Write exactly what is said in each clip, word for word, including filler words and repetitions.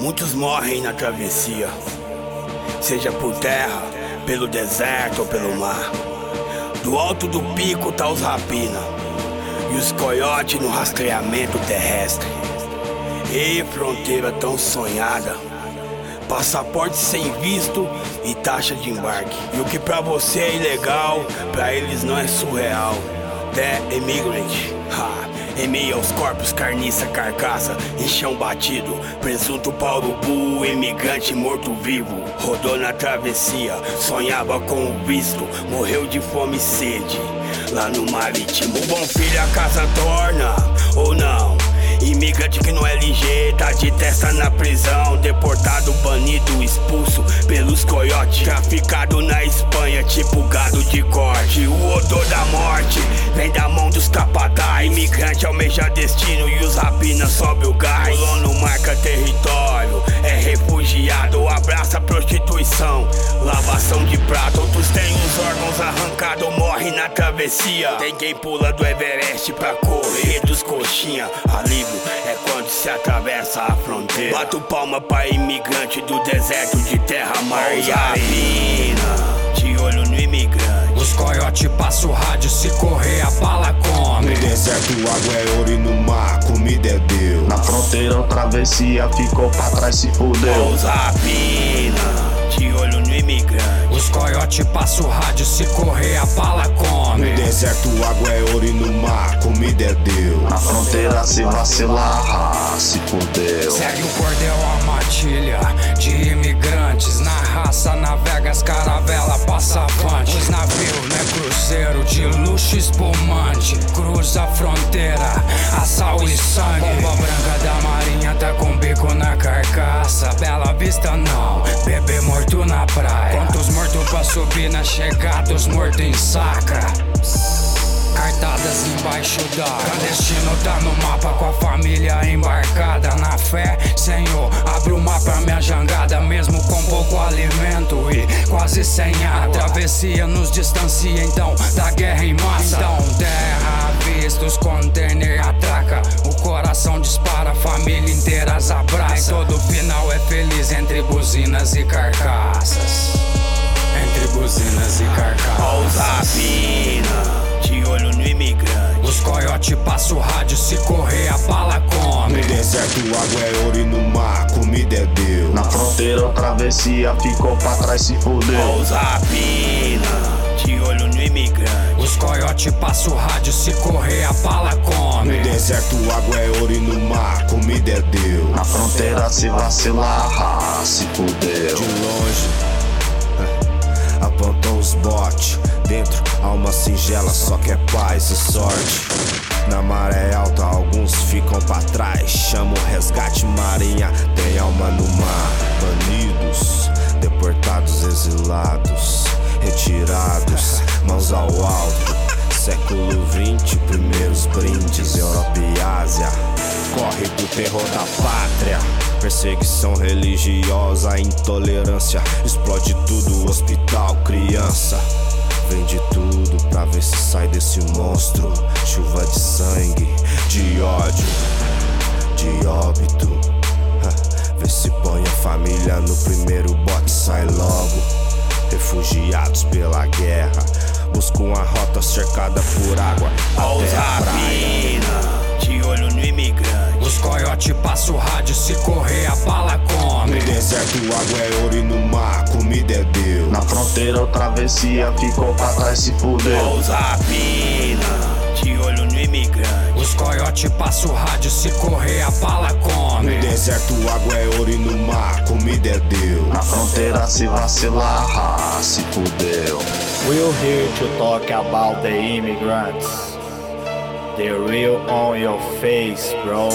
Muitos morrem na travessia, seja por terra, pelo deserto ou pelo mar. Do alto do pico tá os rapina e os coiotes no rastreamento terrestre. E fronteira tão sonhada, passaporte sem visto e taxa de embarque. E o que pra você é ilegal, pra eles não é surreal. The Immigrant, ha, em meio aos corpos, carniça, carcaça, em chão batido, presunto pau urubu, imigrante morto-vivo. Rodou na travessia, sonhava com o visto, morreu de fome e sede, lá no marítimo. Bom filho a casa torna, ou não? Imigrante que no L G tá de testa na prisão, deportado, banido, expulso pelos coiotes, traficado na Espanha, tipo gado de corte. O odor da morte vem da mão dos capataz. Imigrante almeja destino e os rapinas sobe o gás. Colono marca território, é refugiado, abraça a prostituição, lavação de prato. Outros têm os órgãos arrancados, morre na travessia. Tem quem pula do Everest pra correr dos coxinha. Alívio é quando se atravessa a fronteira. Bato palma pra imigrante do deserto de terra, mar e arena, de olho no imigrante. Os coiote passam o rádio, se correr a bala come. No deserto água é ouro e no mar comida é Deus. Na fronteira a travessia ficou pra trás, se fudeu. Os rapina, de olho no imigrante. Os coiote passam o rádio, se correr a bala come. No deserto água é ouro e no mar comida é Deus. Na fronteira se vacilar, ah, se fudeu. Segue o cordel a matilha de imigrantes. Na raça navega as caravela passa avante. Os navios não é cruzeiro de luxo espumante. Cruza a fronteira, a sal e sangue. Bomba branca da marinha tá com bico na carcaça. Bela Vista não, bebê morto na praia. Quantos mortos pra subir na chegada, os mortos em saca. Cartadas embaixo da clandestino tá no mapa com a família embarcada. Na fé, Senhor, abre o mar pra minha jangada. Mesmo com pouco alimento e quase sem água. A travessia nos distancia então da guerra em massa. Então terra à vista, os containers atraca. O coração dispara, a família inteira as abraça. E todo final é feliz entre buzinas e carcaças. Entre buzinas e carcaças. Os rapina, de olho no imigrante. Os coiote passam o rádio, se correr a bala come. No deserto água é ouro e no mar comida é Deus. Na fronteira a travessia ficou pra trás, se fudeu. Os rapina, de olho no imigrante. Os coiote passam o rádio, se correr a bala come. No deserto água é ouro e no mar comida é Deus. Na fronteira se vacilar, ah, se fudeu. De longe apontam os botes, dentro alma singela, só quer paz e sorte. Na maré alta alguns ficam pra trás, chamam resgate marinha, tem alma no mar. Banidos, deportados, exilados, retirados, mãos ao alto. Século vinte, primeiros brindes, Europa e Ásia. Corre do terror da pátria, perseguição religiosa, intolerância. Explode tudo, hospital, criança. Vende tudo pra ver se sai desse monstro. Chuva de sangue, de ódio, de óbito. Vê se põe a família no primeiro bote, sai logo. Refugiados pela guerra, buscam a rota cercada por água até a praia. De olho no imigrante. Os coiote passam o rádio, se correr a bala come. No deserto água é ouro e no mar comida é Deus. Na fronteira a travessia ficou pra trás, se fudeu. Os rapina, de olho no imigrante. Os coiote passam o rádio, se correr a bala come. No deserto água é ouro e no mar comida é Deus. Na fronteira se vacilar, ah, se fudeu. We're here to talk about the immigrants. The real on your face, bro.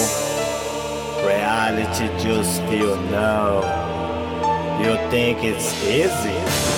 Reality just you know. You think it's easy?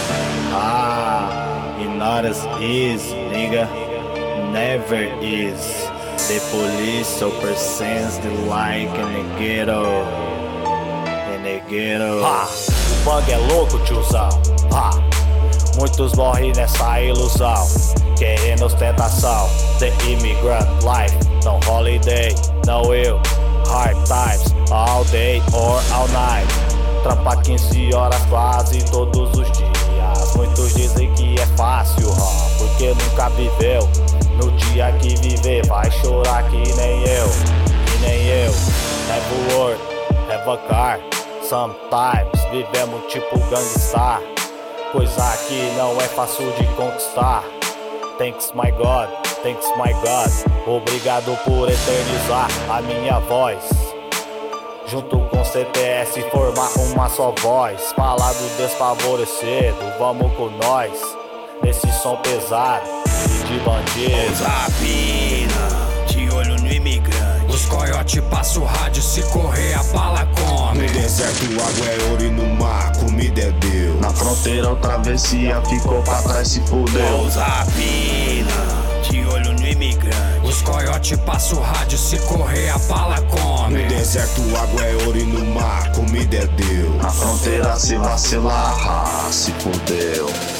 Ah, it's not as easy, nigga. Never is. The police so presents the like in the ghetto. In the ghetto. Ah, o bug é louco, tiozão. Ah, muitos morrem nessa ilusão, querendo ostentação. The immigrant life, no holiday, no will. hard times, all day or all night. Trampa quinze horas quase todos os dias. Muitos dizem que é fácil, huh? Porque nunca viveu. No dia que viver vai chorar que nem eu, que nem eu. Have a word, have a car. Sometimes vivemos tipo gangstar, coisa que não é fácil de conquistar. Thanks my God, thanks my God. Obrigado por eternizar a minha voz. Junto com C T S formar uma só voz. Falar do desfavorecido, vamos com nós. Nesse som pesado e de bandido. Os rapina, de olho no imigrante. Os coiote passam o rádio, se correr a bala come. No deserto água é ouro e no mar comida é Deus. Na fronteira o travessia ficou pra trás, se fudeu. Os rapina, de olho no imigrante. Os coiote passam o rádio, se correr a bala come. No deserto água é ouro e no mar comida é Deus. Na fronteira se vacilar, ah, se fudeu.